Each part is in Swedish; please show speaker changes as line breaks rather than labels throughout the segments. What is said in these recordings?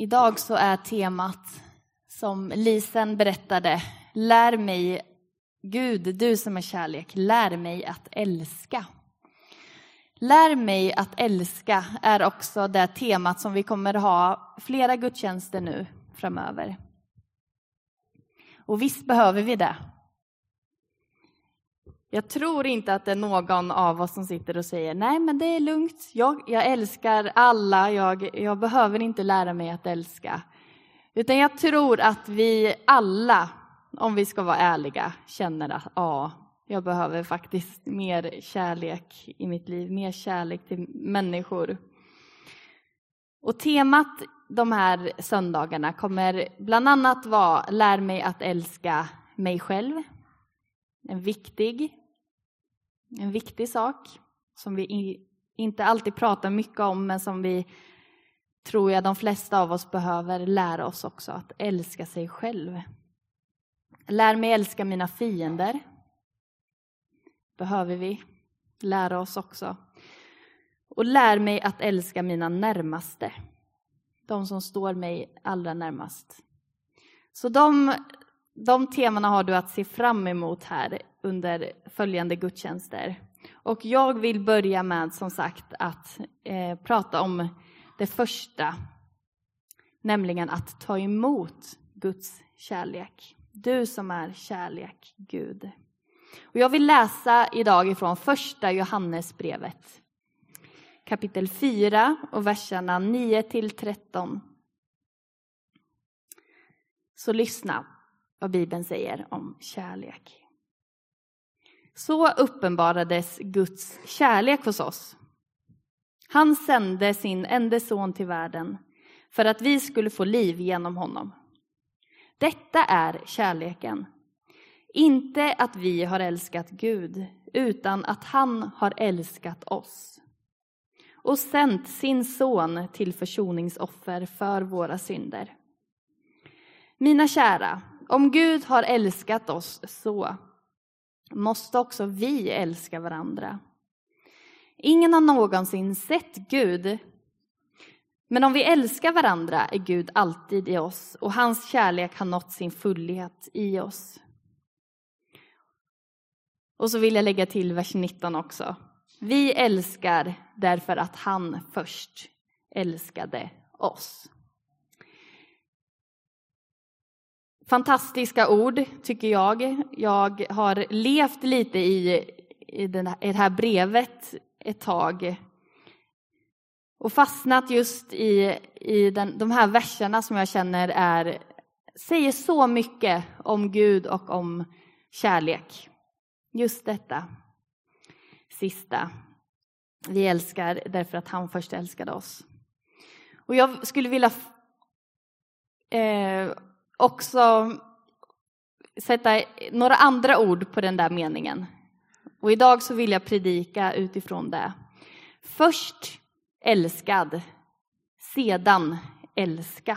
Idag så är temat, som Lisen berättade, lär mig, Gud, du som är kärlek, lär mig att älska. Lär mig att älska är också det temat som vi kommer ha flera gudstjänster nu framöver. Och visst behöver vi det. Jag tror inte att det är någon av oss som sitter och säger nej, men det är lugnt. Jag älskar alla. Jag behöver inte lära mig att älska. Utan jag tror att vi alla, om vi ska vara ärliga, känner att jag behöver faktiskt mer kärlek i mitt liv. Mer kärlek till människor. Och temat de här söndagarna kommer bland annat vara lär mig att älska mig själv. En viktig sak som vi inte alltid pratar mycket om, men som vi tror jag de flesta av oss behöver lära oss också, att älska sig själv. Lär mig älska mina fiender. Behöver vi lära oss också. Och lär mig att älska mina närmaste. De som står mig allra närmast. Så de temana har du att se fram emot här under följande gudstjänster. Och jag vill börja med, som sagt, att prata om det första. Nämligen att ta emot Guds kärlek. Du som är kärlek, Gud. Och jag vill läsa idag ifrån första Johannesbrevet. Kapitel 4 och verserna 9-13. Så lyssna vad Bibeln säger om kärlek. Så uppenbarades Guds kärlek hos oss. Han sände sin enda son till världen för att vi skulle få liv genom honom. Detta är kärleken. Inte att vi har älskat Gud, utan att han har älskat oss. Och sänt sin son till försoningsoffer för våra synder. Mina kära, om Gud har älskat oss så, måste också vi älska varandra. Ingen har någonsin sett Gud. Men om vi älskar varandra är Gud alltid i oss. Och hans kärlek har nått sin fullhet i oss. Och så vill jag lägga till vers 19 också. Vi älskar därför att han först älskade oss. Fantastiska ord tycker jag. Jag har levt lite i det här brevet ett tag. Och fastnat just i de här verserna som jag känner säger så mycket om Gud och om kärlek. Just detta sista. Vi älskar därför att han först älskade oss. Och jag skulle vilja också sätta några andra ord på den där meningen. Och idag så vill jag predika utifrån det. Först älskad, sedan älska.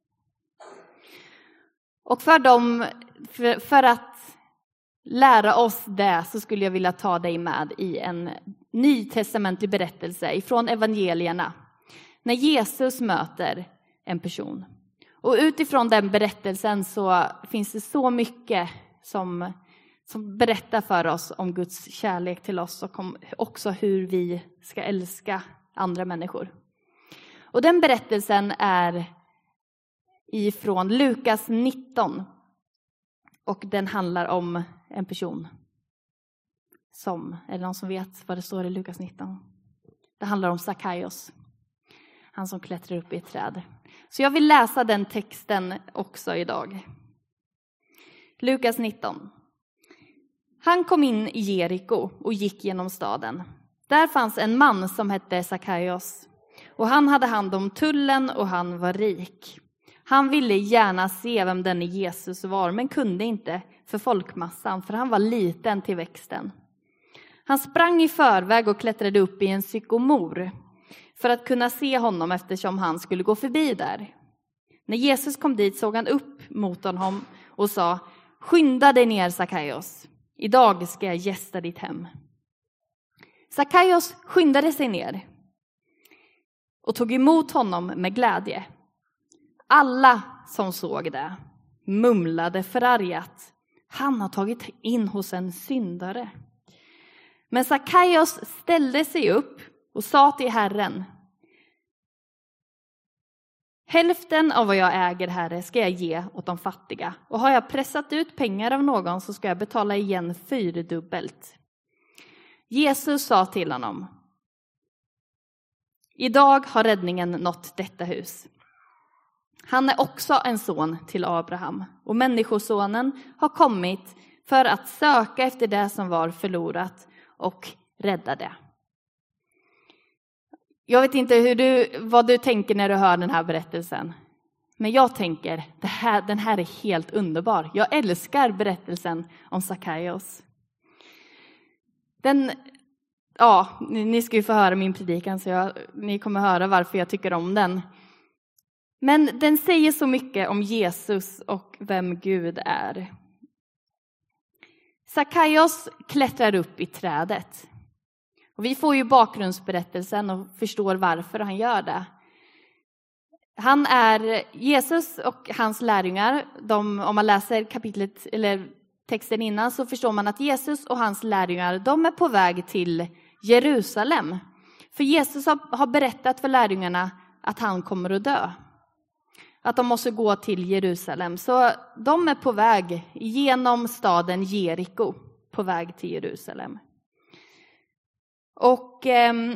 Och för att lära oss det så skulle jag vilja ta dig med i en nytestamentlig berättelse ifrån evangelierna. När Jesus möter en person. Och utifrån den berättelsen så finns det så mycket som berättar för oss om Guds kärlek till oss och om också hur vi ska älska andra människor. Och den berättelsen är ifrån Lukas 19. Och den handlar om en person är det någon som vet vad det står i Lukas 19? Det handlar om Sackaios. Han som klättrar upp i ett träd. Så jag vill läsa den texten också idag. Lukas 19. Han kom in i Jeriko och gick genom staden. Där fanns en man som hette Sackaios. Och han hade hand om tullen och han var rik. Han ville gärna se vem denne Jesus var, men kunde inte för folkmassan, för han var liten till växten. Han sprang i förväg och klättrade upp i en sykomor för att kunna se honom eftersom han skulle gå förbi där. När Jesus kom dit såg han upp mot honom och sa: skynda dig ner, Sackaios. Idag ska jag gästa ditt hem. Sackaios skyndade sig ner och tog emot honom med glädje. Alla som såg det mumlade förargat: han har tagit in hos en syndare. Men Sackaios ställde sig upp och sa till Herren: hälften av vad jag äger, Herre, ska jag ge åt de fattiga. Och har jag pressat ut pengar av någon så ska jag betala igen 4-dubbelt. Jesus sa till honom: idag har räddningen nått detta hus. Han är också en son till Abraham, och människosonen har kommit för att söka efter det som var förlorat och rädda det. Jag vet inte vad du tänker när du hör den här berättelsen. Men jag tänker, den här är helt underbar. Jag älskar berättelsen om Sackaios. Ni ska ju få höra min predikan, så ni kommer höra varför jag tycker om den. Men den säger så mycket om Jesus och vem Gud är. Sackaios klättrar upp i trädet. Och vi får ju bakgrundsberättelsen och förstår varför han gör det. Han är Jesus och hans lärjungar. Om man läser kapitlet eller texten innan så förstår man att Jesus och hans lärjungar, de är på väg till Jerusalem. För Jesus har berättat för lärjungarna att han kommer att dö. Att de måste gå till Jerusalem. Så de är på väg genom staden Jeriko, på väg till Jerusalem. Och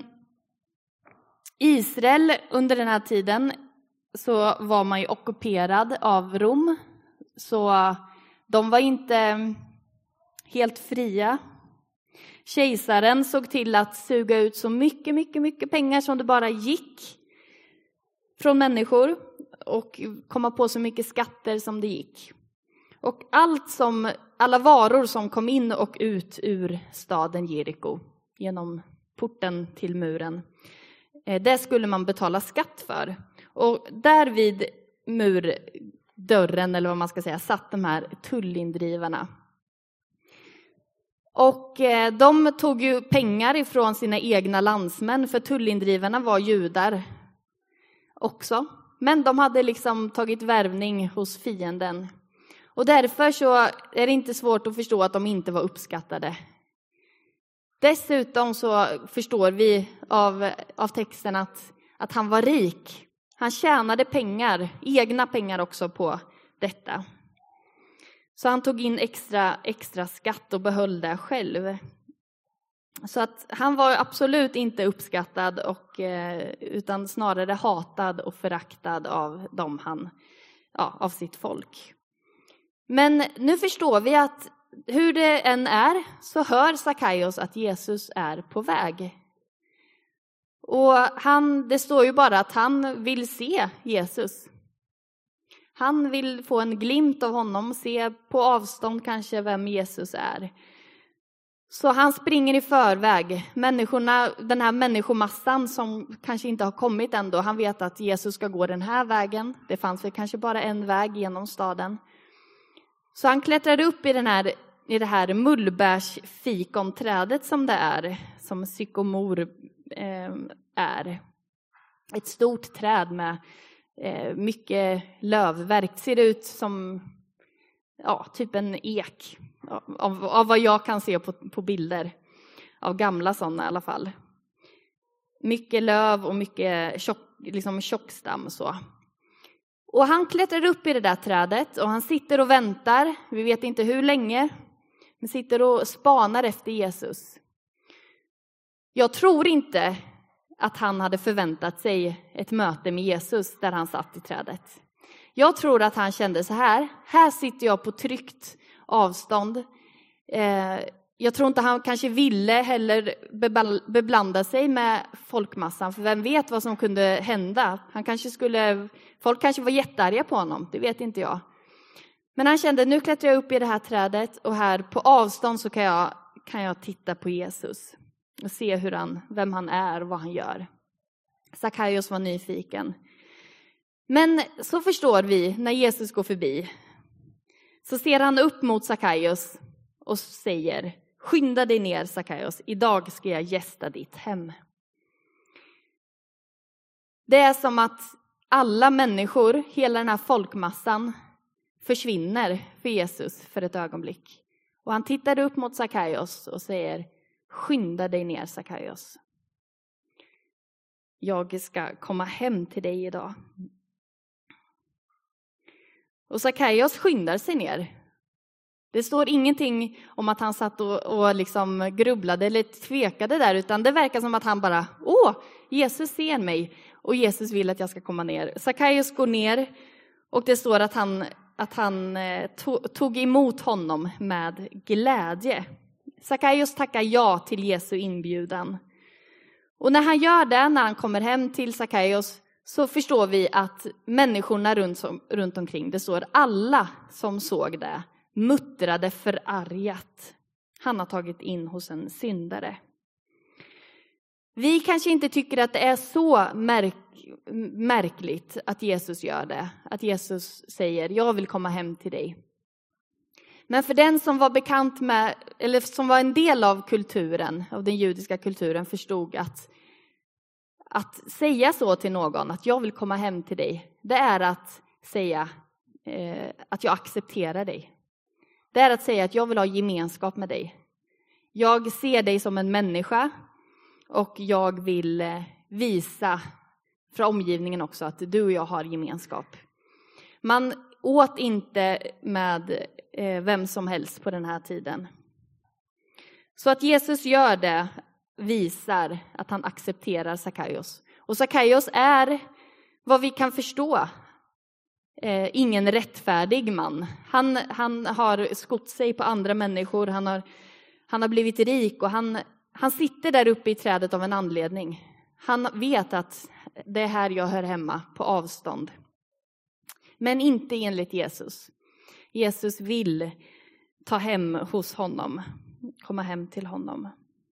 Israel under den här tiden så var man ju ockuperad av Rom. Så de var inte helt fria. Kejsaren såg till att suga ut så mycket pengar som det bara gick från människor. Och komma på så mycket skatter som det gick. Och alla varor som kom in och ut ur staden Jeriko genom porten till muren, det skulle man betala skatt för. Och där vid murdörren, eller vad man ska säga, satt de här tullindrivarna. Och de tog ju pengar ifrån sina egna landsmän, för tullindrivarna var judar också. Men de hade liksom tagit värvning hos fienden. Och därför så är det inte svårt att förstå att de inte var uppskattade. Dessutom så förstår vi av texten att han var rik. Han tjänade pengar, egna pengar också på detta. Så han tog in extra skatt och behöll det själv. Så att han var absolut inte uppskattad utan snarare hatad och föraktad av av sitt folk. Men nu förstår vi att hur det än är så hör Sackaios att Jesus är på väg. Och det står ju bara att han vill se Jesus. Han vill få en glimt av honom, se på avstånd kanske vem Jesus är. Så han springer i förväg. Den här människomassan som kanske inte har kommit ändå. Han vet att Jesus ska gå den här vägen. Det fanns väl kanske bara en väg genom staden. Så han klättrade upp i det här mullbärsfikonträdet som det är. Som sykomor är. Ett stort träd med mycket lövverk. Ser ut som typ en ek. Av vad jag kan se på bilder. Av gamla sådana i alla fall. Mycket löv och mycket tjockstam så. Och han klättrar upp i det där trädet och han sitter och väntar. Vi vet inte hur länge. Han sitter och spanar efter Jesus. Jag tror inte att han hade förväntat sig ett möte med Jesus där han satt i trädet. Jag tror att han kände så här. Här sitter jag på tryggt avstånd. Jag tror inte han kanske ville heller beblanda sig med folkmassan. För vem vet vad som kunde hända. Folk kanske var jättearga på honom. Det vet inte jag. Men han kände, nu klättrar jag upp i det här trädet. Och här på avstånd så kan jag titta på Jesus. Och se vem han är och vad han gör. Sackaios var nyfiken. Men så förstår vi när Jesus går förbi. Så ser han upp mot Sackaios och säger: skynda dig ner, Sackaios, idag ska jag gästa ditt hem. Det är som att alla människor, hela den här folkmassan försvinner för Jesus för ett ögonblick. Och han tittar upp mot Sackaios och säger: skynda dig ner, Sackaios. Jag ska komma hem till dig idag. Och Sackaios skyndar sig ner. Det står ingenting om att han satt och liksom grubblade eller tvekade där, utan det verkar som att han bara: Jesus ser mig och Jesus vill att jag ska komma ner. Sackaios går ner och det står att han tog emot honom med glädje. Sackaios tackar ja till Jesu inbjudan. Och när han gör det, när han kommer hem till Sackaios, så förstår vi att människorna runt omkring, det står alla som såg det, muttrade förargat. Han har tagit in hos en syndare. Vi kanske inte tycker att det är så märkligt att Jesus gör det. Att Jesus säger: jag vill komma hem till dig. Men för den som var bekant med, eller som var en del av kulturen, av den judiska kulturen, förstod att säga så till någon, att jag vill komma hem till dig, det är att säga att jag accepterar dig. Det är att säga att jag vill ha gemenskap med dig. Jag ser dig som en människa och jag vill visa för omgivningen också att du och jag har gemenskap. Man åt inte med vem som helst på den här tiden. Så att Jesus gör det visar att han accepterar Sackaios. Och Sackaios är, vad vi kan förstå, ingen rättfärdig man. Han har skott sig på andra människor. Han har blivit rik och han sitter där uppe i trädet av en anledning. Han vet att det är här jag hör hemma, på avstånd. Men inte enligt Jesus. Jesus vill ta hem hos honom, komma hem till honom.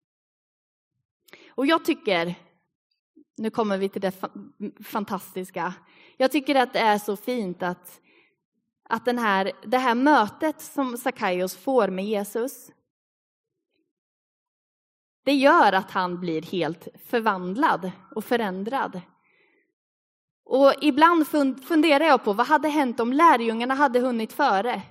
Och jag tycker, nu kommer vi till det fantastiska. Jag tycker att det är så fint att det här mötet som Sackaios får med Jesus, det gör att han blir helt förvandlad och förändrad. Och ibland funderar jag på vad hade hänt om lärjungarna hade hunnit före.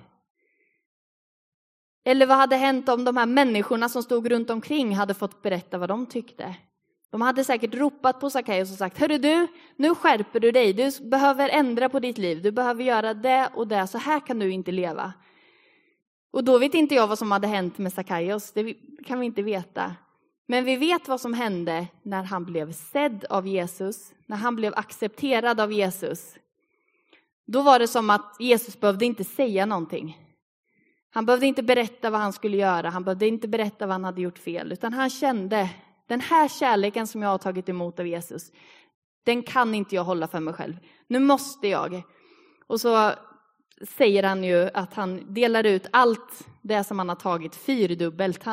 Eller vad hade hänt om de här människorna som stod runt omkring hade fått berätta vad de tyckte. De hade säkert ropat på Sackaios och sagt: hörru du, nu skärper du dig. Du behöver ändra på ditt liv. Du behöver göra det och det. Så här kan du inte leva. Och då vet inte jag vad som hade hänt med Sackaios. Det kan vi inte veta. Men vi vet vad som hände när han blev sedd av Jesus. När han blev accepterad av Jesus. Då var det som att Jesus behövde inte säga någonting. Han behövde inte berätta vad han skulle göra. Han behövde inte berätta vad han hade gjort fel. Utan han kände: den här kärleken som jag har tagit emot av Jesus, den kan inte jag hålla för mig själv. Nu måste jag. Och så säger han ju att han delar ut allt det som han har tagit fyrdubbelt.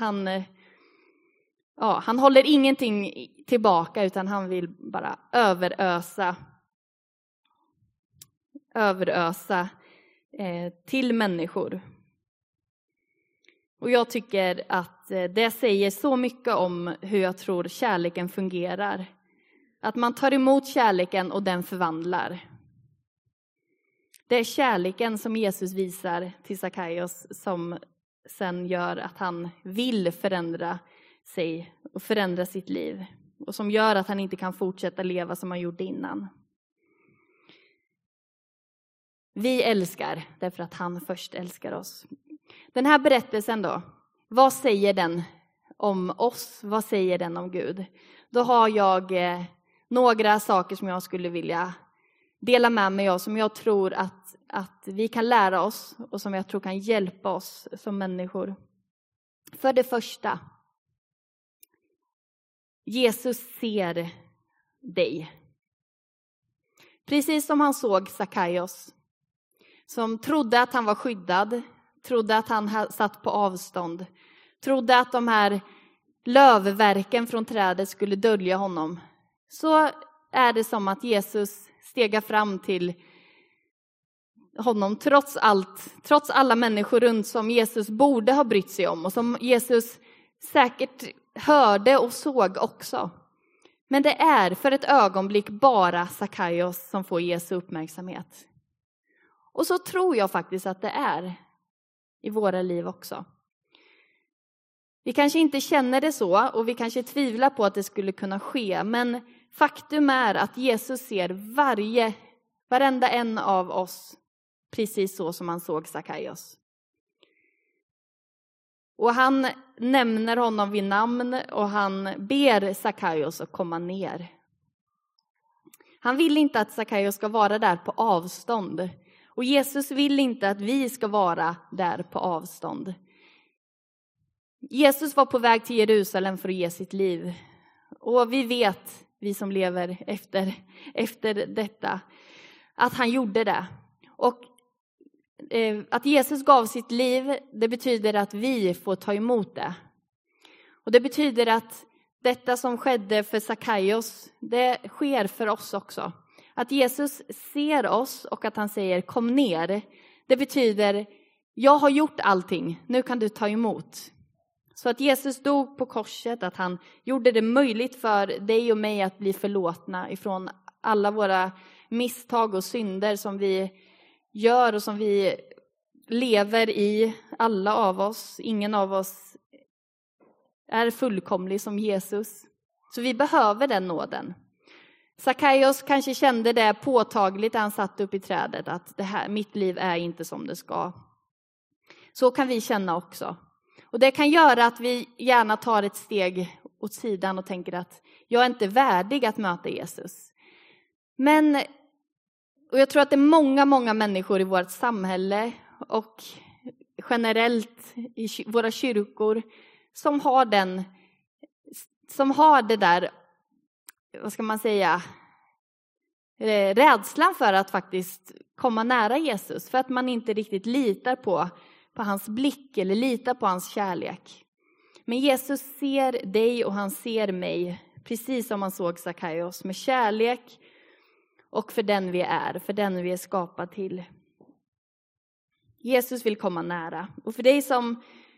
Han håller ingenting tillbaka, utan han vill bara överösa till människor. Och jag tycker att det säger så mycket om hur jag tror kärleken fungerar. Att man tar emot kärleken och den förvandlar. Det är kärleken som Jesus visar till Sackaios som sen gör att han vill förändra sig och förändra sitt liv. Och som gör att han inte kan fortsätta leva som han gjorde innan. Vi älskar därför att han först älskar oss. Den här berättelsen då, vad säger den om oss? Vad säger den om Gud? Då har jag några saker som jag skulle vilja dela med mig av, som jag tror att vi kan lära oss och som jag tror kan hjälpa oss som människor. För det första, Jesus ser dig. Precis som han såg Sackaios, som trodde att han var skyddad, trodde att han satt på avstånd, trodde att de här lövverken från trädet skulle dölja honom. Så är det som att Jesus stegar fram till honom trots alla människor runt som Jesus borde ha brytt sig om och som Jesus säkert hörde och såg också. Men det är för ett ögonblick bara Sackaios som får Jesu uppmärksamhet. Och så tror jag faktiskt att det är i våra liv också. Vi kanske inte känner det så och vi kanske tvivlar på att det skulle kunna ske. Men faktum är att Jesus ser varenda en av oss precis så som han såg Sackaios. Och han nämner honom vid namn och han ber Sackaios att komma ner. Han vill inte att Sackaios ska vara där på avstånd. Och Jesus vill inte att vi ska vara där på avstånd. Jesus var på väg till Jerusalem för att ge sitt liv. Och vi vet, vi som lever efter detta, att han gjorde det. Och att Jesus gav sitt liv, det betyder att vi får ta emot det. Och det betyder att detta som skedde för Sackaios, det sker för oss också. Att Jesus ser oss och att han säger kom ner, det betyder jag har gjort allting, nu kan du ta emot. Så att Jesus dog på korset, att han gjorde det möjligt för dig och mig att bli förlåtna ifrån alla våra misstag och synder som vi gör och som vi lever i, alla av oss. Ingen av oss är fullkomlig som Jesus. Så vi behöver den nåden. Sackaios kanske kände det påtagligt när han satt upp i trädet, att mitt liv är inte som det ska. Så kan vi känna också. Och det kan göra att vi gärna tar ett steg åt sidan och tänker att jag är inte värdig att möta Jesus. Och jag tror att det är många människor i vårt samhälle och generellt i våra kyrkor som har det där, vad ska man säga, rädslan för att faktiskt komma nära Jesus. För att man inte riktigt litar på hans blick eller litar på hans kärlek. Men Jesus ser dig och han ser mig precis som han såg Sackaios, med kärlek och för den vi är, för den vi är skapad till. Jesus vill komma nära. Och för dig som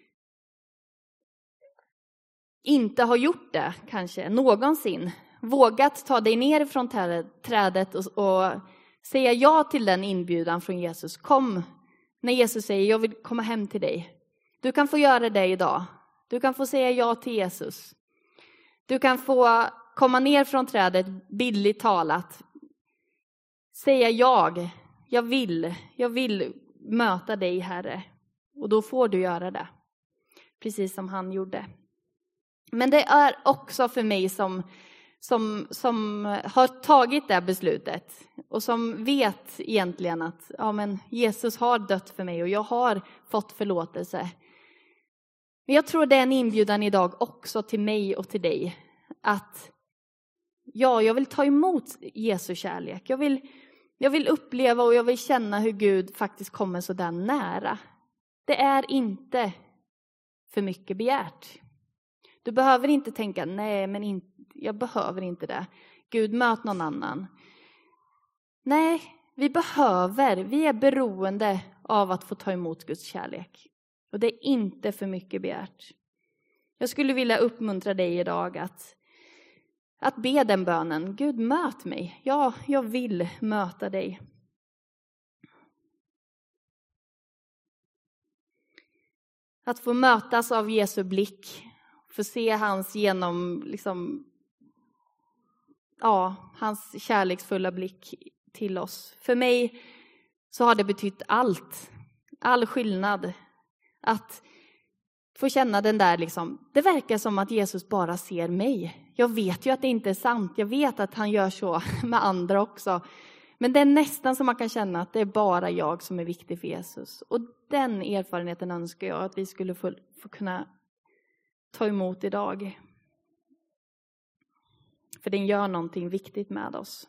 inte har gjort det kanske någonsin, vågat ta dig ner från trädet och säga ja till den inbjudan från Jesus. Kom, när Jesus säger jag vill komma hem till dig. Du kan få göra det idag. Du kan få säga ja till Jesus. Du kan få komma ner från trädet, bildligt talat. Säga jag vill möta dig, Herre. Och då får du göra det. Precis som han gjorde. Men det är också för mig som har tagit det beslutet. Och som vet egentligen att Jesus har dött för mig och jag har fått förlåtelse. Men jag tror det är en inbjudan idag också till mig och till dig. Att jag vill ta emot Jesu kärlek. Jag vill uppleva och jag vill känna hur Gud faktiskt kommer så där nära. Det är inte för mycket begärt. Du behöver inte tänka, jag behöver inte det. Gud, möt någon annan. Nej, vi är beroende av att få ta emot Guds kärlek. Och det är inte för mycket begärt. Jag skulle vilja uppmuntra dig idag att be den bönen. Gud, möt mig. Ja, jag vill möta dig. Att få mötas av Jesu blick. Få se hans hans kärleksfulla blick till oss. För mig så har det betytt allt. All skillnad. Att få känna den där det verkar som att Jesus bara ser mig. Jag vet ju att det inte är sant. Jag vet att han gör så med andra också. Men det är nästan som man kan känna att det är bara jag som är viktig för Jesus. Och den erfarenheten önskar jag att vi skulle få kunna ta emot idag. För den gör någonting viktigt med oss.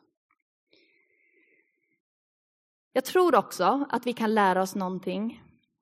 Jag tror också att vi kan lära oss någonting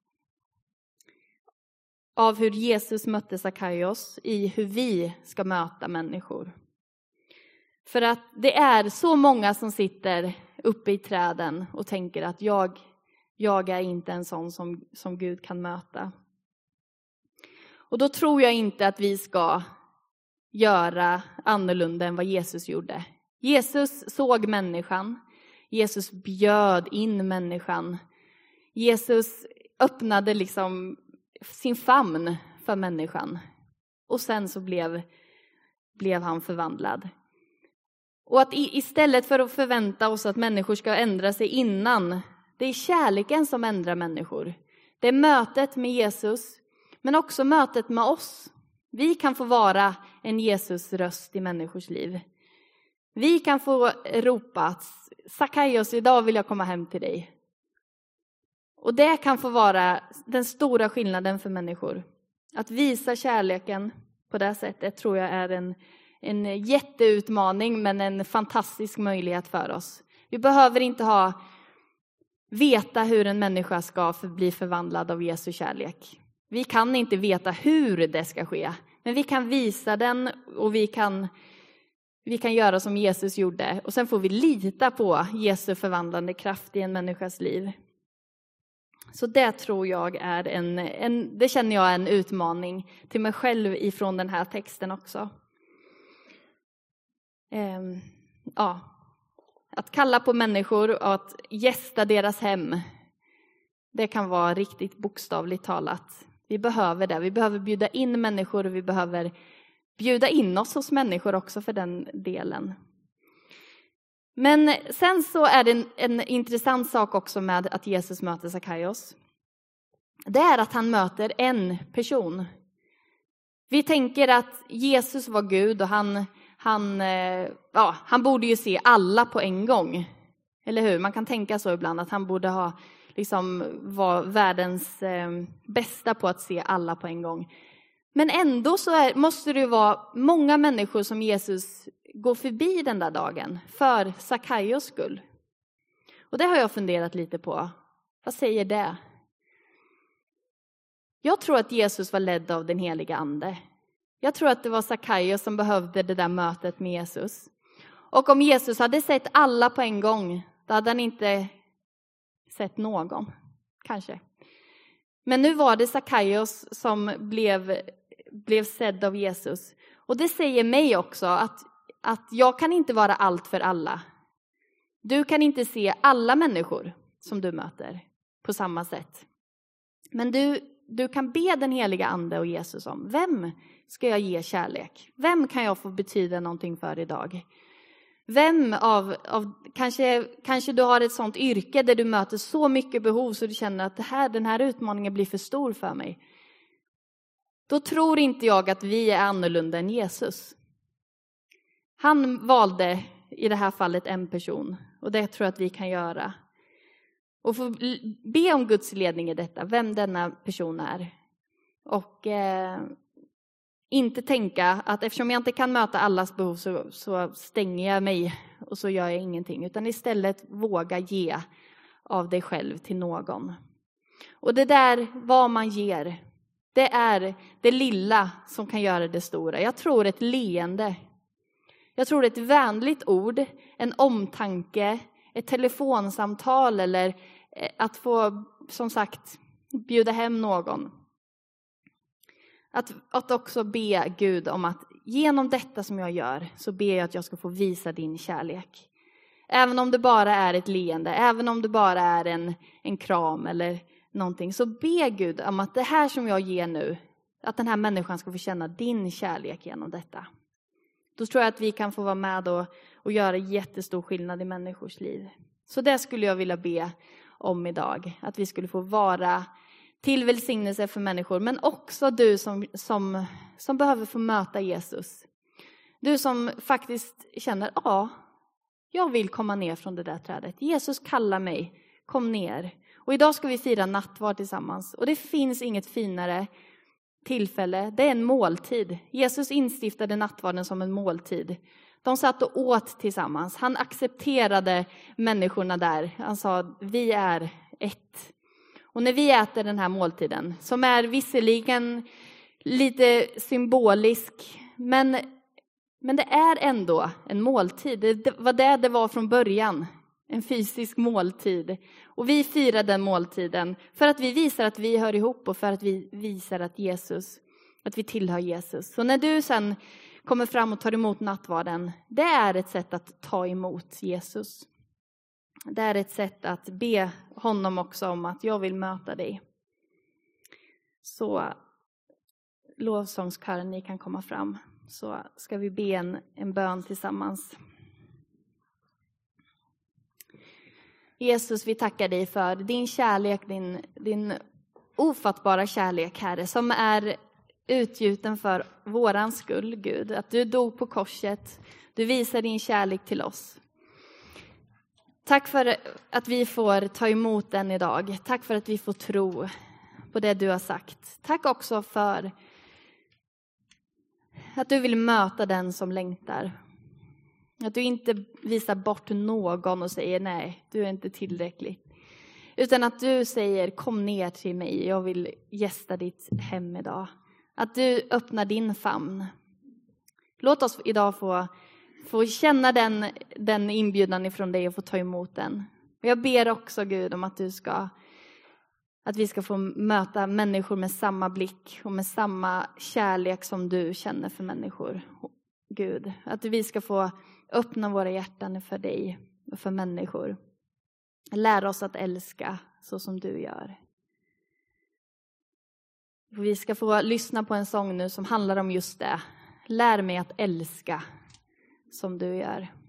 av hur Jesus mötte Sackaios i hur vi ska möta människor. För att det är så många som sitter uppe i träden och tänker att jag är inte en sån som Gud kan möta. Och då tror jag inte att vi ska göra annorlunda än vad Jesus gjorde. Jesus såg människan. Jesus bjöd in människan. Jesus öppnade liksom sin famn för människan. Och sen så blev han förvandlad. Och att istället för att förvänta oss att människor ska ändra sig innan, det är kärleken som ändrar människor. Det är mötet med Jesus, men också mötet med oss. Vi kan få vara en Jesus-röst i människors liv. Vi kan få ropa att Sackaios, idag vill jag komma hem till dig. Och det kan få vara den stora skillnaden för människor. Att visa kärleken på det sättet tror jag är en jätteutmaning, men en fantastisk möjlighet för oss. Vi behöver inte veta hur en människa ska bli förvandlad av Jesu kärlek. Vi kan inte veta hur det ska ske, men vi kan visa den och vi kan göra som Jesus gjorde. Och sen får vi lita på Jesu förvandlande kraft i en människas liv. Så det tror jag är det känner jag är en utmaning till mig själv ifrån den här texten också. Att kalla på människor och att gästa deras hem, det kan vara riktigt bokstavligt talat. Vi behöver det. Vi behöver bjuda in människor och vi behöver bjuda in oss hos människor också för den delen. Men sen så är det en intressant sak också med att Jesus möter Sackaios. Det är att han möter en person. Vi tänker att Jesus var Gud och han borde ju se alla på en gång. Eller hur? Man kan tänka så ibland att han borde vara världens bästa på att se alla på en gång. Men ändå måste det vara många människor som Jesus går förbi den där dagen för Sackaios skull. Och det har jag funderat lite på. Vad säger det? Jag tror att Jesus var ledd av den heliga ande. Jag tror att det var Sackaios som behövde det där mötet med Jesus. Och om Jesus hade sett alla på en gång, då hade han inte sett någon, kanske. Men nu var det Sackaios som blev sedd av Jesus. Och det säger mig också att jag kan inte vara allt för alla. Du kan inte se alla människor som du möter på samma sätt. Men du kan be den heliga ande och Jesus om: vem ska jag ge kärlek? Vem kan jag få betyda någonting för idag? Vem kanske du har ett sånt yrke där du möter så mycket behov så du känner att den här utmaningen blir för stor för mig. Då tror inte jag att vi är annorlunda än Jesus. Han valde i det här fallet en person, och det tror jag att vi kan göra. Och få be om Guds ledning i detta, vem denna person är. Och inte tänka att eftersom jag inte kan möta allas behov så stänger jag mig och så gör jag ingenting. Utan istället våga ge av dig själv till någon. Och det där, vad man ger, det är det lilla som kan göra det stora. Jag tror ett leende. Jag tror ett vänligt ord, en omtanke, ett telefonsamtal eller att få, som sagt, bjuda hem någon. Att också be Gud om att genom detta som jag gör så ber jag att jag ska få visa din kärlek. Även om det bara är ett leende, även om det bara är en kram eller någonting, så be Gud om att det här som jag ger nu, att den här människan ska få känna din kärlek genom detta. Då tror jag att vi kan få vara med och göra jättestor skillnad i människors liv. Så det skulle jag vilja be om idag. Att vi skulle få vara till välsignelse för människor. Men också du som behöver få möta Jesus. Du som faktiskt känner, jag vill komma ner från det där trädet. Jesus kallar mig, kom ner. Och idag ska vi fira nattvard tillsammans. Och det finns inget finare tillfälle. Det är en måltid. Jesus instiftade nattvarden som en måltid. De satt och åt tillsammans. Han accepterade människorna där. Han sa, vi är ett. Och när vi äter den här måltiden, som är visserligen lite symbolisk, men det är ändå en måltid. Det var det var från början. En fysisk måltid. Och vi firar den måltiden för att vi visar att vi hör ihop och för att vi visar att vi tillhör Jesus. Så när du sen kommer fram och tar emot nattvarden, det är ett sätt att ta emot Jesus. Det är ett sätt att be honom också om att jag vill möta dig. Så lovsångskören, ni kan komma fram. Så ska vi be en bön tillsammans. Jesus, vi tackar dig för din kärlek, din ofattbara kärlek, Herre, som är utgjuten för våran skull, Gud. Att du dog på korset, du visar din kärlek till oss. Tack för att vi får ta emot den idag. Tack för att vi får tro på det du har sagt. Tack också för att du vill möta den som längtar. Att du inte visar bort någon och säger nej, du är inte tillräcklig. Utan att du säger kom ner till mig, jag vill gästa ditt hem idag. Att du öppnar din famn. Låt oss idag få känna den inbjudan ifrån dig och få ta emot den. Och jag ber också Gud om att vi ska få möta människor med samma blick och med samma kärlek som du känner för människor. Gud, att vi ska få öppna våra hjärtan för dig och för människor. Lär oss att älska så som du gör. Vi ska få lyssna på en sång nu som handlar om just det. Lär mig att älska som du gör.